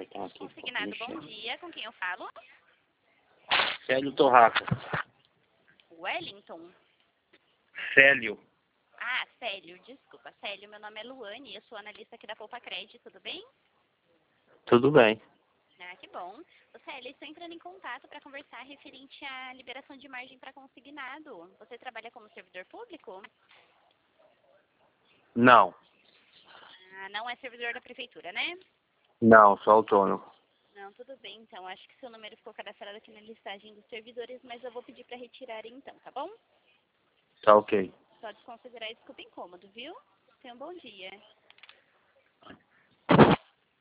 cartão aqui. Consignado, bom dia. Com quem eu falo? Célio Torraca. Wellington. Célio. Ah, Célio, desculpa. Célio, meu nome é Luane e eu sou analista aqui da Poupa Crédito, tudo bem? Tudo bem. Ah, que bom. Ô, Célio, estou entrando em contato para conversar referente à liberação de margem para consignado. Você trabalha como servidor público? Não. Ah, não é servidor da prefeitura, né? Não, sou autônomo. Não, tudo bem, então. Acho que seu número ficou cadastrado aqui na listagem dos servidores, mas eu vou pedir para retirar então, tá bom? Tá ok. Só desconsiderar, desculpa, incômodo, viu? Tenha um bom dia.